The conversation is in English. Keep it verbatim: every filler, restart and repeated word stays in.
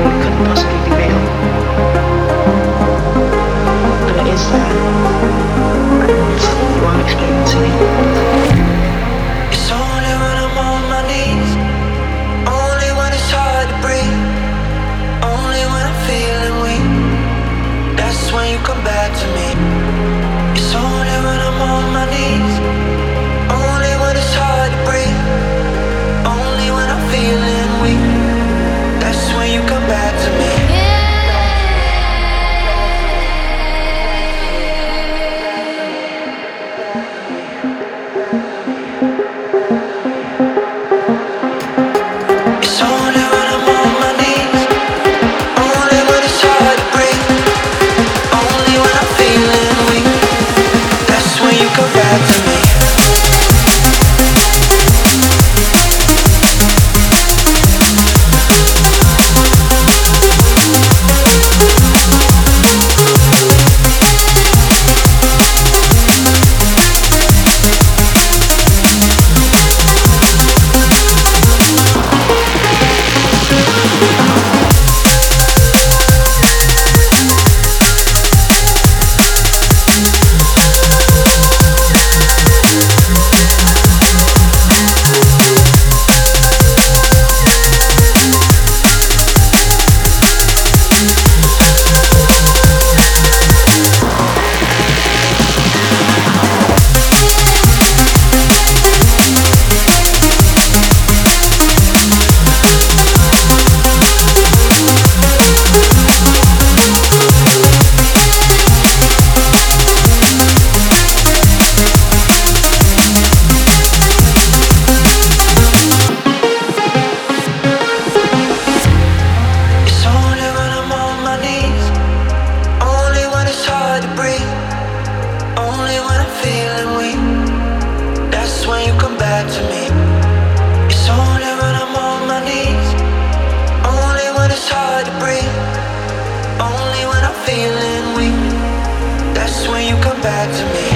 that couldn't possibly be real. But it is there. You are experiencing it. It's only when I'm on my knees, only when it's hard to breathe, only when I'm feeling weak, that's when you come back to me. It's only when I'm on my knees, only when it's hard to breathe, only when I'm feeling weak, that's when you come back to me. It's only when I'm on my knees, only when it's hard to breathe, only when I'm feeling weak, that's when you come back to me. Feeling weak, that's when you come back to me.